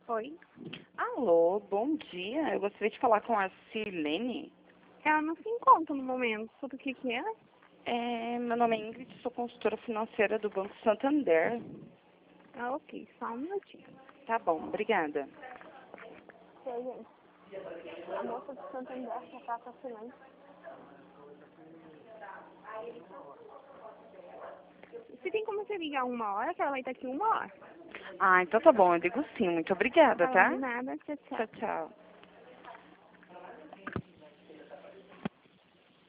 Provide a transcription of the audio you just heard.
Oi? Alô, bom dia. Eu gostaria de falar com a Sirlene. Ela não se encontra no momento. Sobre o que que é? Meu nome é Ingrid, sou consultora financeira do Banco Santander. Ah, ok. Só um minutinho. Tá bom, obrigada. Oi, gente. A moça do Santander já tá com silêncio. Você tem como você ligar 1 hora, que ela vai estar aqui 1 hora? Ah, então tá bom, eu digo sim. Muito obrigada, Tá, tá? de nada. Tchau, tchau. Tchau, tchau.